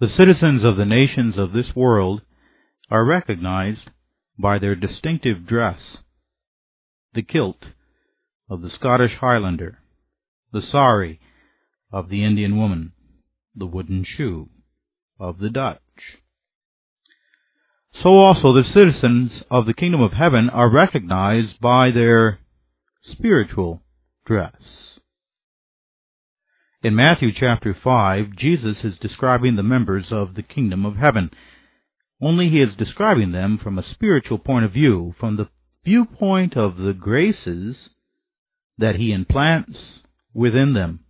The citizens of the nations of this world are recognized by their distinctive dress: the kilt of the Scottish Highlander, the sari of the Indian woman, the wooden shoe of the Dutch. So also the citizens of the kingdom of heaven are recognized by their spiritual dress. In Matthew chapter 5, Jesus is describing the members of the kingdom of heaven, only he is describing them from a spiritual point of view, from the viewpoint of the graces that he implants within them.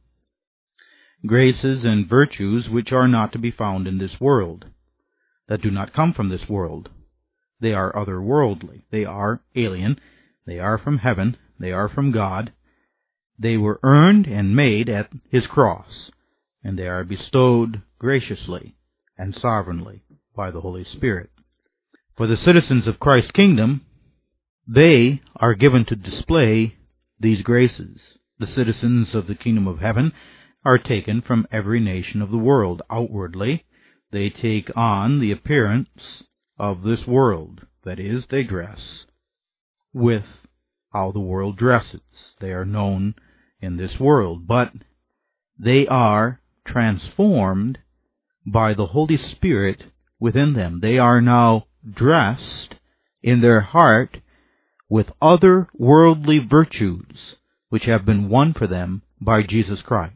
Graces and virtues which are not to be found in this world, that do not come from this world. They are otherworldly. They are alien. They are from heaven. They are from God. They were earned and made at his cross, and they are bestowed graciously and sovereignly by the Holy Spirit. For the citizens of Christ's kingdom, they are given to display these graces. The citizens of the kingdom of heaven are taken from every nation of the world. Outwardly, they take on the appearance of this world. That is, they dress with how the world dresses. They are known in this world, but they are transformed by the Holy Spirit within them. They are now dressed in their heart with other worldly virtues which have been won for them by Jesus Christ.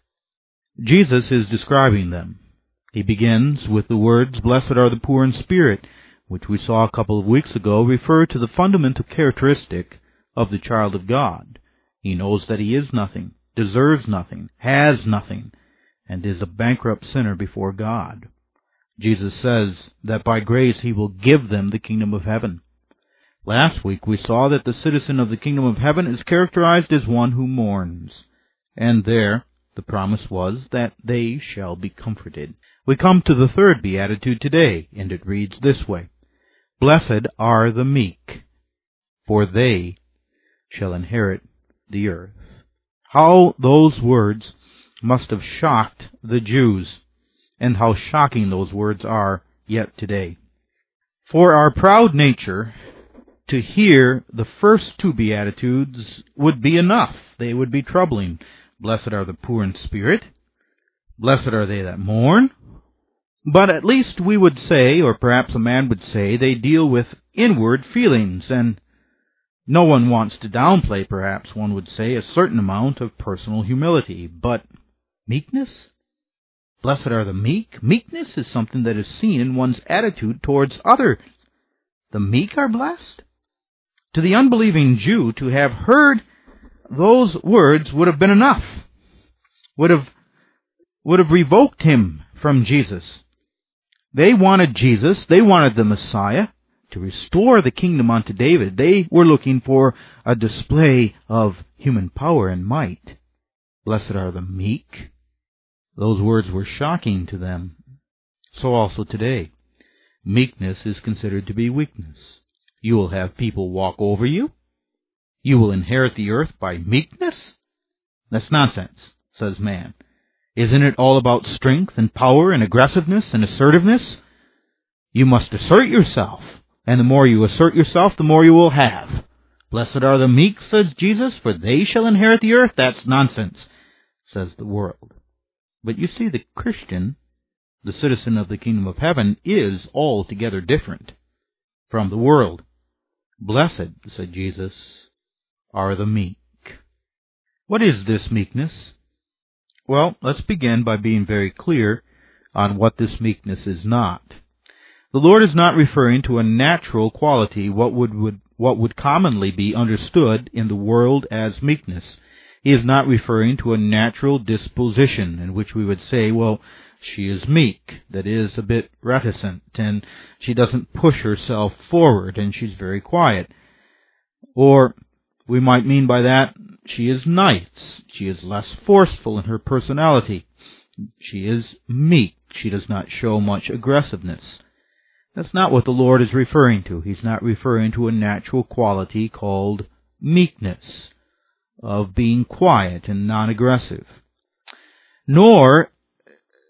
Jesus is describing them. He begins with the words, "Blessed are the poor in spirit," which we saw a couple of weeks ago refer to the fundamental characteristic of the child of God. He knows that he is nothing, deserves nothing, has nothing, and is a bankrupt sinner before God. Jesus says that by grace he will give them the kingdom of heaven. Last week we saw that the citizen of the kingdom of heaven is characterized as one who mourns, and there the promise was that they shall be comforted. We come to the third beatitude today, and it reads this way: "Blessed are the meek, for they shall inherit the earth." How those words must have shocked the Jews, and how shocking those words are yet today. For our proud nature, to hear the first two Beatitudes would be enough. They would be troubling. Blessed are the poor in spirit. Blessed are they that mourn. But at least we would say, or perhaps a man would say, they deal with inward feelings, and no one wants to downplay, perhaps one would say, a certain amount of personal humility. But meekness? Blessed are the meek? Meekness is something that is seen in one's attitude towards others. The meek are blessed? To the unbelieving Jew, to have heard those words would have been enough, would have revoked him from Jesus. They wanted Jesus, they wanted the Messiah to restore the kingdom unto David. They were looking for a display of human power and might. Blessed are the meek. Those words were shocking to them. So also today. Meekness is considered to be weakness. You will have people walk over you. You will inherit the earth by meekness? That's nonsense, says man. Isn't it all about strength and power and aggressiveness and assertiveness? You must assert yourself, and the more you assert yourself, the more you will have. Blessed are the meek, says Jesus, for they shall inherit the earth. That's nonsense, says the world. But you see, the Christian, the citizen of the kingdom of heaven, is altogether different from the world. Blessed, said Jesus, are the meek. What is this meekness? Well, let's begin by being very clear on what this meekness is not. The Lord is not referring to a natural quality, what would commonly be understood in the world as meekness. He is not referring to a natural disposition in which we would say, well, she is meek, that is, a bit reticent, and she doesn't push herself forward, and she's very quiet. Or we might mean by that, she is nice, she is less forceful in her personality. She is meek, she does not show much aggressiveness. That's not what the Lord is referring to. He's not referring to a natural quality called meekness, of being quiet and non-aggressive. Nor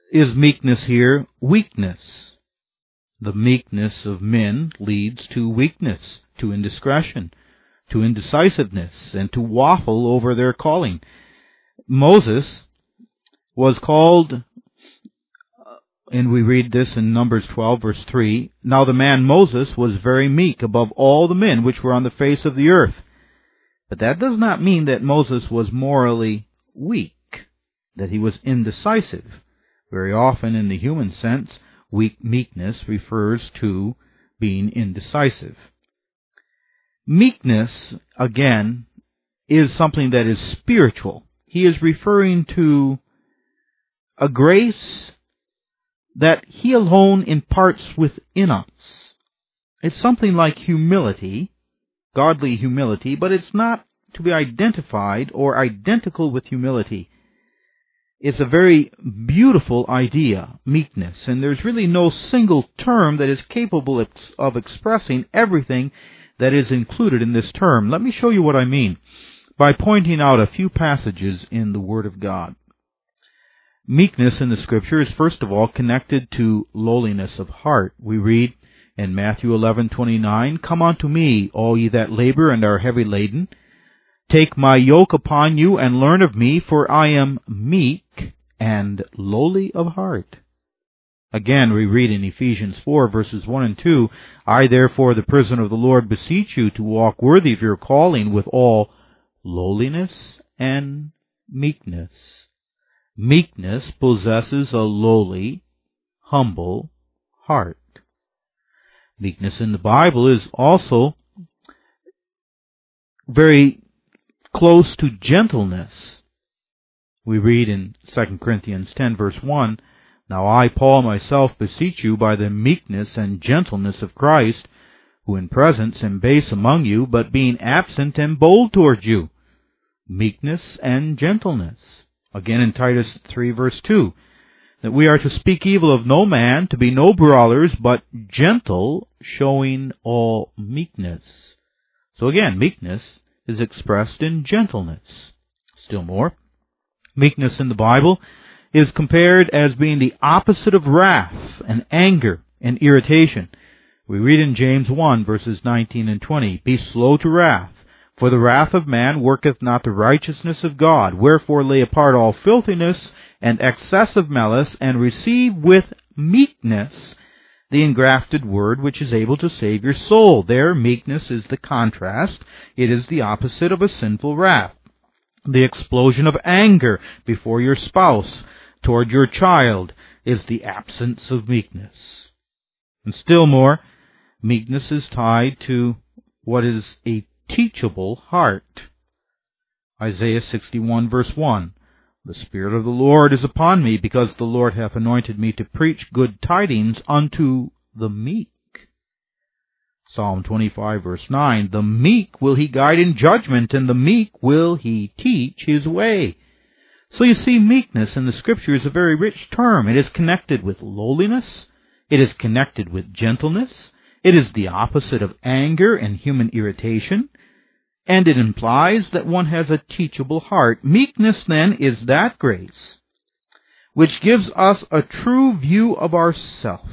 is meekness here weakness? The meekness of men leads to weakness, to indiscretion, to indecisiveness, and to waffle over their calling. Moses was called, and we read this in Numbers 12, verse 3, "Now the man Moses was very meek above all the men which were on the face of the earth." But that does not mean that Moses was morally weak, that he was indecisive. Very often, in the human sense, meekness refers to being indecisive. Meekness, again, is something that is spiritual. He is referring to a grace that He alone imparts within us. It's something like humility, godly humility, but it's not to be identified or identical with humility. It's a very beautiful idea, meekness, and there's really no single term that is capable of expressing everything that is included in this term. Let me show you what I mean by pointing out a few passages in the Word of God. Meekness in the Scripture is first of all connected to lowliness of heart. We read in Matthew 11:29, "Come unto me, all ye that labor and are heavy laden. Take my yoke upon you, and learn of me, for I am meek and lowly of heart." Again, we read in Ephesians 4, verses 1 and 2, "I therefore, the prisoner of the Lord, beseech you to walk worthy of your calling with all lowliness and meekness." Meekness possesses a lowly, humble heart. Meekness in the Bible is also very close to gentleness. We read in 2 Corinthians 10, verse 1, "Now I, Paul, myself beseech you by the meekness and gentleness of Christ, who in presence am base among you, but being absent am bold toward you." Meekness and gentleness. Again in Titus 3, verse 2, that we are to speak evil of no man, to be no brawlers, but gentle, showing all meekness. So again, meekness is expressed in gentleness. Still more, meekness in the Bible is compared as being the opposite of wrath and anger and irritation. We read in James 1, verses 19 and 20, "Be slow to wrath, for the wrath of man worketh not the righteousness of God. Wherefore lay apart all filthiness and excessive malice, and receive with meekness the engrafted word which is able to save your soul." There, meekness is the contrast. It is the opposite of a sinful wrath. The explosion of anger before your spouse, toward your child, is the absence of meekness. And still more, meekness is tied to what is a teachable heart. Isaiah 61, verse 1, "The Spirit of the Lord is upon me, because the Lord hath anointed me to preach good tidings unto the meek." Psalm 25, verse 9, "The meek will He guide in judgment, and the meek will He teach His way." So you see, meekness in the Scripture is a very rich term. It is connected with lowliness. It is connected with gentleness. It is the opposite of anger and human irritation. And it implies that one has a teachable heart. Meekness, then, is that grace which gives us a true view of ourself.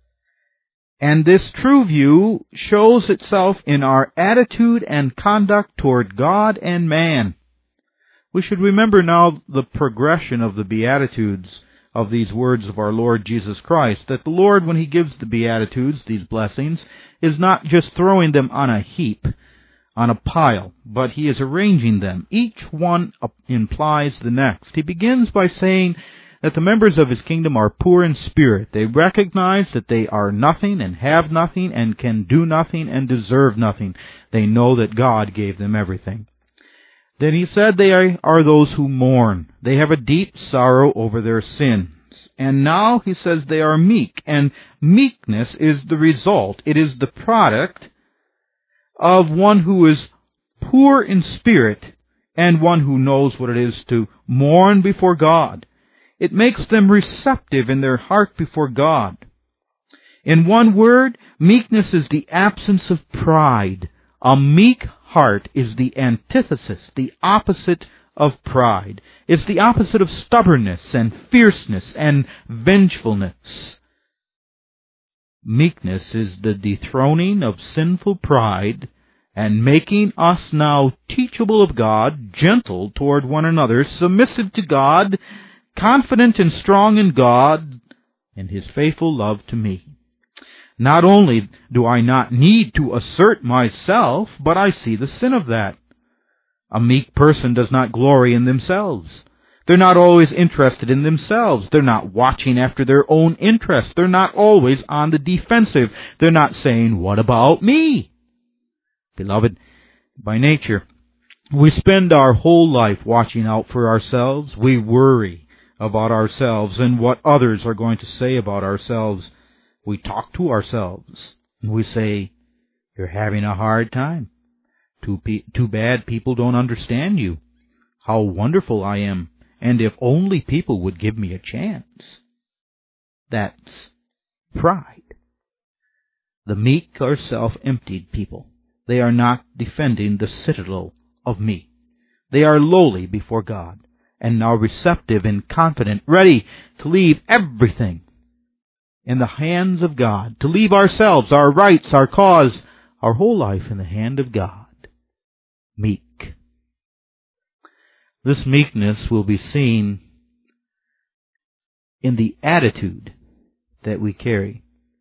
And this true view shows itself in our attitude and conduct toward God and man. We should remember now the progression of the Beatitudes of these words of our Lord Jesus Christ, that the Lord, when He gives the Beatitudes, these blessings, is not just throwing them on a heap, on a pile, but He is arranging them. Each one implies the next. He begins by saying that the members of His kingdom are poor in spirit. They recognize that they are nothing and have nothing and can do nothing and deserve nothing. They know that God gave them everything. Then He said they are those who mourn. They have a deep sorrow over their sins. And now He says they are meek, and meekness is the result. It is the product of one who is poor in spirit and one who knows what it is to mourn before God. It makes them receptive in their heart before God. In one word, meekness is the absence of pride. A meek heart is the antithesis, the opposite of pride. It's the opposite of stubbornness and fierceness and vengefulness. Meekness is the dethroning of sinful pride and making us now teachable of God, gentle toward one another, submissive to God, confident and strong in God and His faithful love to me. Not only do I not need to assert myself, but I see the sin of that. A meek person does not glory in themselves. They're not always interested in themselves. They're not watching after their own interests. They're not always on the defensive. They're not saying, "What about me?" Beloved, by nature, we spend our whole life watching out for ourselves. We worry about ourselves and what others are going to say about ourselves. We talk to ourselves, and we say, "You're having a hard time. Too bad people don't understand you. How wonderful I am, and if only people would give me a chance." That's pride. The meek are self-emptied people. They are not defending the citadel of me. They are lowly before God, and now receptive and confident, ready to leave everything in the hands of God, to leave ourselves, our rights, our cause, our whole life in the hand of God. Meek. This meekness will be seen in the attitude that we carry.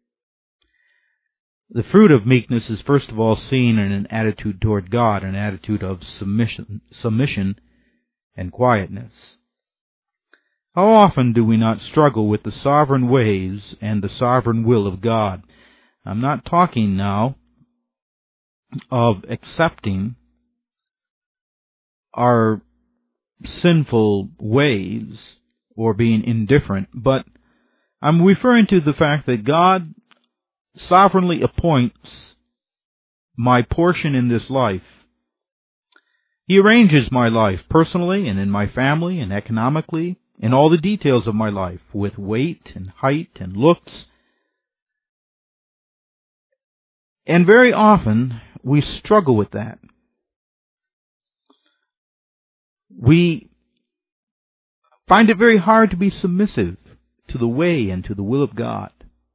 The fruit of meekness is first of all seen in an attitude toward God, an attitude of submission and quietness. How often do we not struggle with the sovereign ways and the sovereign will of God? I'm not talking now of accepting our sinful ways or being indifferent, but I'm referring to the fact that God sovereignly appoints my portion in this life. He arranges my life personally and in my family and economically, in all the details of my life, with weight and height and looks. And very often we struggle with that. We find it very hard to be submissive to the way and to the will of God.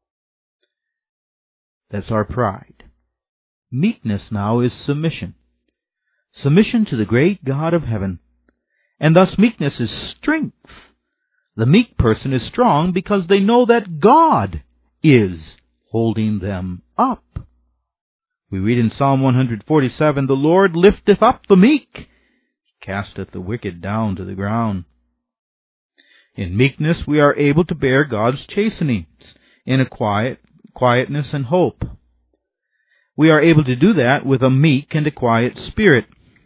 That's our pride. Meekness now is submission. Submission to the great God of heaven. And thus meekness is strength. The meek person is strong because they know that God is holding them up. We read in Psalm 147, "The Lord lifteth up the meek, casteth the wicked down to the ground." In meekness we are able to bear God's chastenings in a quietness and hope. We are able to do that with a meek and a quiet spirit.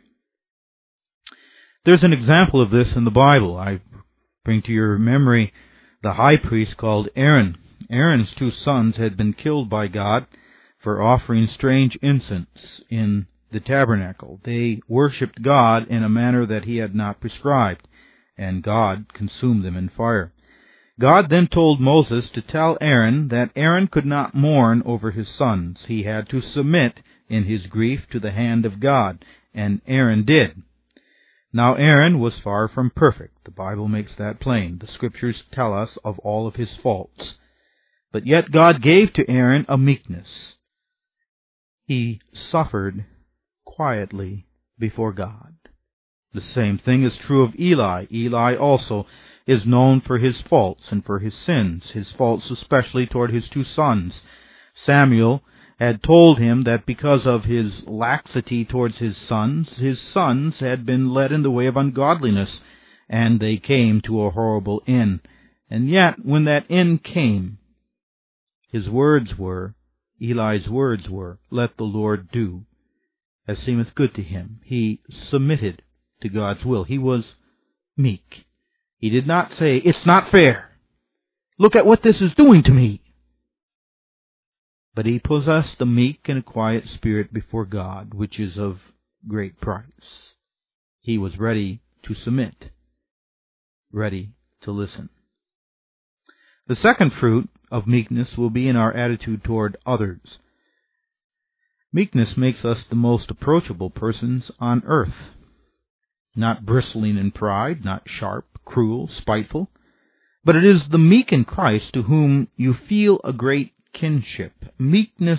There's an example of this in the Bible. I bring to your memory the high priest called Aaron. Aaron's 2 sons had been killed by God for offering strange incense in the tabernacle. They worshipped God in a manner that He had not prescribed, and God consumed them in fire. God then told Moses to tell Aaron that Aaron could not mourn over his sons. He had to submit in his grief to the hand of God, and Aaron did. Now Aaron was far from perfect. The Bible makes that plain. The Scriptures tell us of all of his faults. But yet God gave to Aaron a meekness. He suffered quietly before God. The same thing is true of Eli. Eli also is known for his faults and for his sins, his faults especially toward his 2 sons. Samuel had told him that because of his laxity towards his sons had been led in the way of ungodliness, and they came to a horrible end. And yet, when that end came, Eli's words were, "Let the Lord do as seemeth good to him." He submitted to God's will. He was meek. He did not say, "It's not fair. Look at what this is doing to me." But he possessed a meek and a quiet spirit before God, which is of great price. He was ready to submit, ready to listen. The second fruit of meekness will be in our attitude toward others. Meekness makes us the most approachable persons on earth. not bristling in pride, not sharp, cruel, spiteful, but it is the meek in Christ to whom you feel a great kinship. Meekness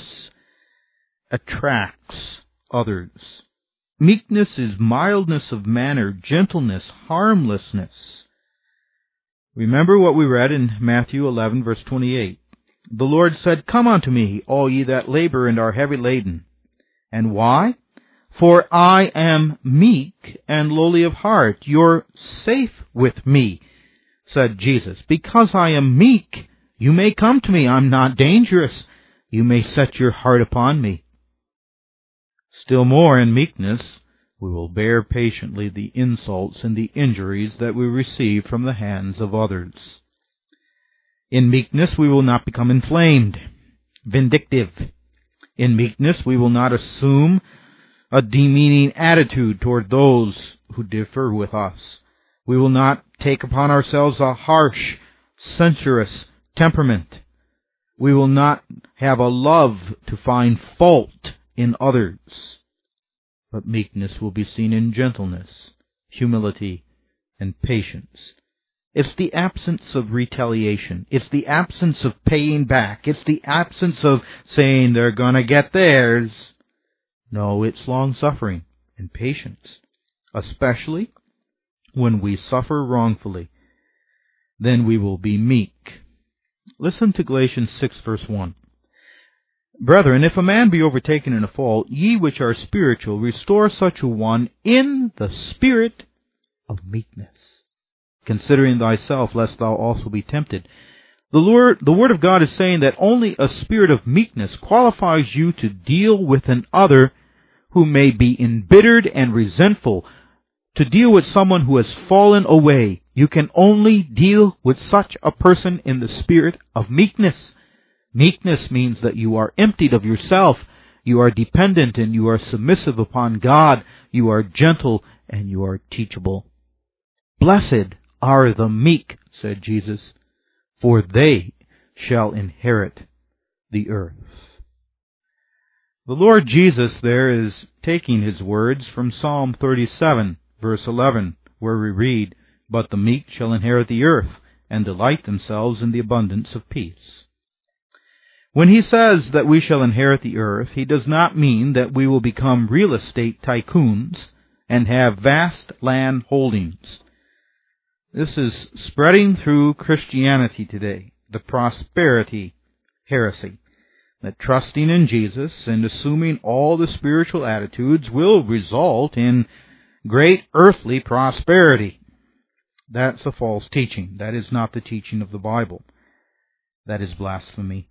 attracts others. Meekness is mildness of manner, gentleness, harmlessness. Remember what we read in Matthew 11, verse 28. The Lord said, "Come unto me, all ye that labor and are heavy laden." And why? "For I am meek and lowly of heart." You're safe with me, said Jesus. Because I am meek, you may come to me. I'm not dangerous. You may set your heart upon me. Still more, in meekness, we will bear patiently the insults and the injuries that we receive from the hands of others. In meekness, we will not become inflamed, vindictive. In meekness, we will not assume a demeaning attitude toward those who differ with us. We will not take upon ourselves a harsh, censorious temperament. We will not have a love to find fault in others. But meekness will be seen in gentleness, humility, and patience. It's the absence of retaliation. It's the absence of paying back. It's the absence of saying they're going to get theirs. No, it's long-suffering and patience, especially when we suffer wrongfully. Then we will be meek. Listen to Galatians 6, verse 1. Brethren, if a man be overtaken in a fault, ye which are spiritual, restore such a one in the spirit of meekness, considering thyself, lest thou also be tempted. The Word of God is saying that only a spirit of meekness qualifies you to deal with an other who may be embittered and resentful, to deal with someone who has fallen away. You can only deal with such a person in the spirit of meekness. Meekness means that you are emptied of yourself, you are dependent and you are submissive upon God, you are gentle and you are teachable. Blessed are the meek, said Jesus, for they shall inherit the earth. The Lord Jesus there is taking his words from Psalm 37, verse 11, where we read, "But the meek shall inherit the earth, and delight themselves in the abundance of peace." When he says that we shall inherit the earth, he does not mean that we will become real estate tycoons and have vast land holdings. This is spreading through Christianity today, the prosperity heresy, that trusting in Jesus and assuming all the spiritual attitudes will result in great earthly prosperity. That's a false teaching. That is not the teaching of the Bible. That is blasphemy.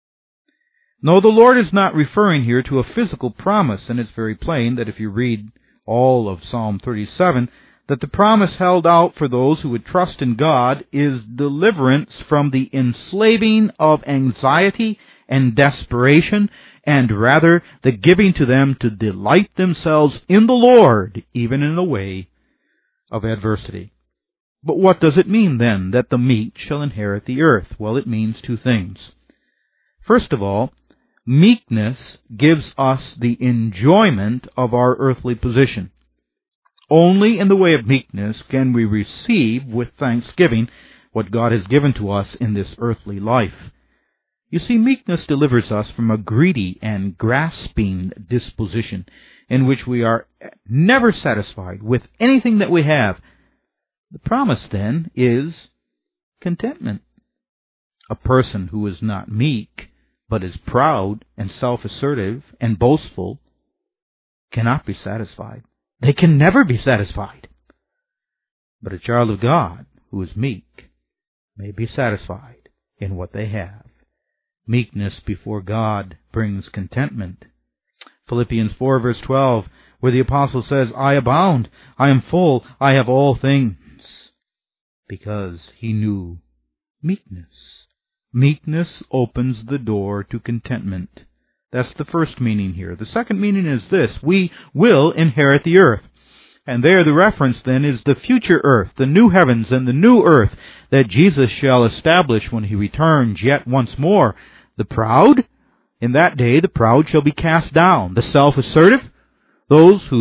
No, the Lord is not referring here to a physical promise, and it's very plain that if you read all of Psalm 37, that the promise held out for those who would trust in God is deliverance from the enslaving of anxiety and desperation, and rather the giving to them to delight themselves in the Lord, even in the way of adversity. But what does it mean, then, that the meek shall inherit the earth? Well, it means two things. First of all, meekness gives us the enjoyment of our earthly position. Only in the way of meekness can we receive with thanksgiving what God has given to us in this earthly life. You see, meekness delivers us from a greedy and grasping disposition in which we are never satisfied with anything that we have. The promise, then, is contentment. A person who is not meek, but is proud and self-assertive and boastful, cannot be satisfied. They can never be satisfied. But a child of God who is meek may be satisfied in what they have. Meekness before God brings contentment. Philippians 4, verse 12, where the apostle says, "I abound, I am full, I have all things," because he knew meekness. Meekness opens the door to contentment. That's the first meaning here. The second meaning is this: we will inherit the earth. And there the reference then is the future earth, the new heavens and the new earth that Jesus shall establish when he returns yet once more. The proud, in that day the proud shall be cast down. The self-assertive, those who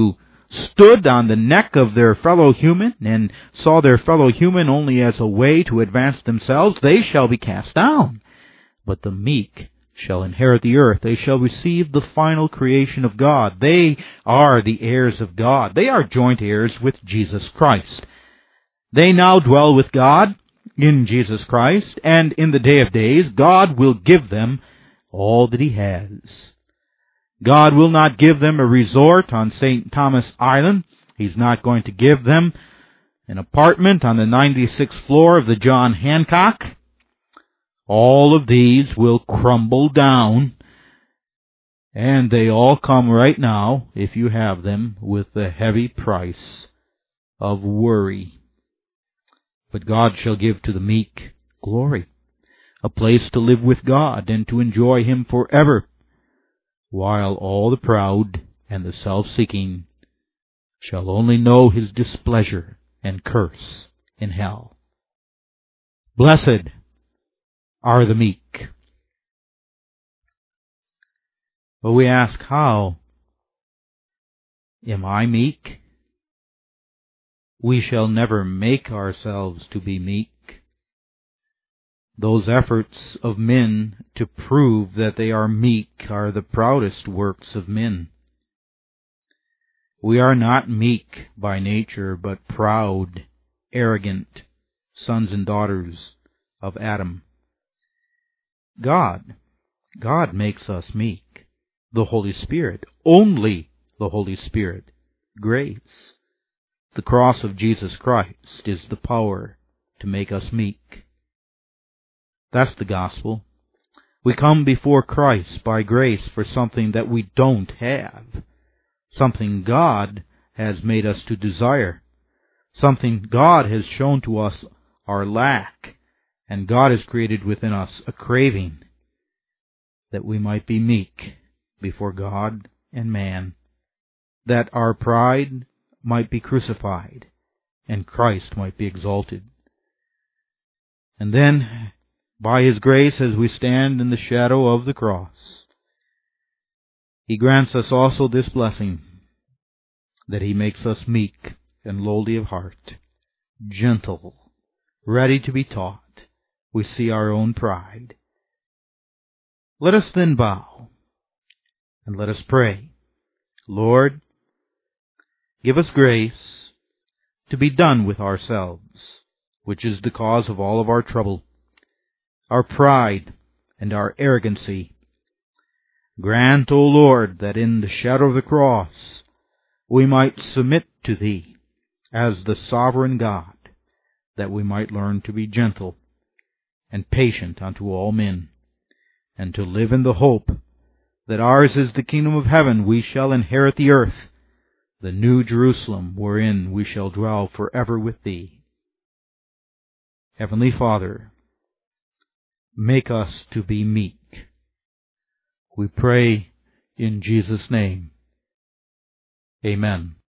stood on the neck of their fellow human and saw their fellow human only as a way to advance themselves, they shall be cast down. But the meek shall inherit the earth. They shall receive the final creation of God. They are the heirs of God. They are joint heirs with Jesus Christ. They now dwell with God in Jesus Christ, and in the day of days, God will give them all that He has. God will not give them a resort on St. Thomas Island. He's not going to give them an apartment on the 96th floor of the John Hancock. All of these will crumble down, and they all come right now, if you have them, with the heavy price of worry. But God shall give to the meek glory, a place to live with God and to enjoy Him forever, while all the proud and the self-seeking shall only know His displeasure and curse in hell. Blessed are the meek. But we ask, how am I meek? We shall never make ourselves to be meek. Those efforts of men to prove that they are meek are the proudest works of men. We are not meek by nature, but proud, arrogant sons and daughters of Adam. God makes us meek. The Holy Spirit, only the Holy Spirit, grace. The cross of Jesus Christ is the power to make us meek. That's the gospel. We come before Christ by grace for something that we don't have, something God has made us to desire, something God has shown to us our lack, and God has created within us a craving that we might be meek before God and man, that our pride might be crucified and Christ might be exalted. And then, by His grace, as we stand in the shadow of the cross, He grants us also this blessing, that He makes us meek and lowly of heart, gentle, ready to be taught. We see our own pride. Let us then bow, and let us pray. Lord, give us grace to be done with ourselves, which is the cause of all of our trouble, our pride and our arrogancy. Grant, O Lord, that in the shadow of the cross we might submit to Thee as the sovereign God, that we might learn to be gentle and patient unto all men, and to live in the hope that ours is the kingdom of heaven. We shall inherit the earth, the new Jerusalem, wherein we shall dwell forever with Thee. Heavenly Father, make us to be meek. We pray in Jesus' name. Amen.